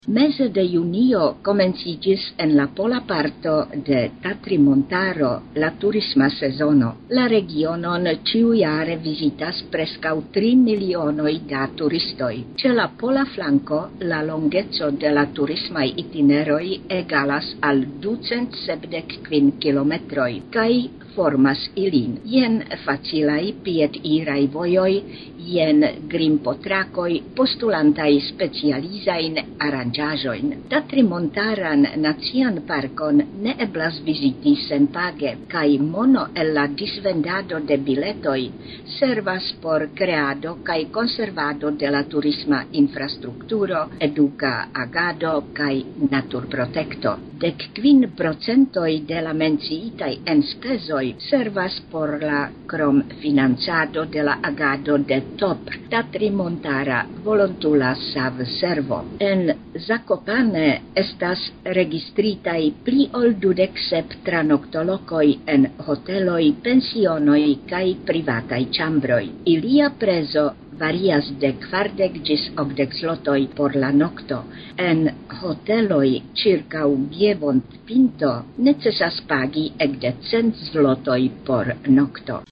Meze de junio komenciĝis en la pola parto de Tatri-Montaro la turisma sezono. La regionon ĉiujare vizitas preskaŭ 3 milionoj da turistoj. Ĉe la pola flanko la longeco de la turismaj itineroj egalas al 275 kilometroj kaj formas ilin. Jen facilaj piediraj vojoj, jen grimpotrakoj postulantaj specializajn aranĝaĵojn. Tatri-Montaran nacian parkon ne eblas viziti senpage, kaj mono el la disvendado de biletoj servas por kreado kaj konservado de la turisma infrastrukturo, eduka agado kaj naturprotekto. 15% de la menciitaj enspezoj servas por la kromfinancado de la agado de TOP, Tatri-Montara Volontula Savservo. En Zakopane estas registritaj pli ol 27 tranoktolokoj en hoteloj, pensionoj kaj privataj ĉambroj. Ilia prezo varias de 40 ĝis 80 zlotoj por la nokto. En hoteloj ĉirkaŭ Bjevont-Pinto necesas pagi ekde 100 zlotoj por nokto.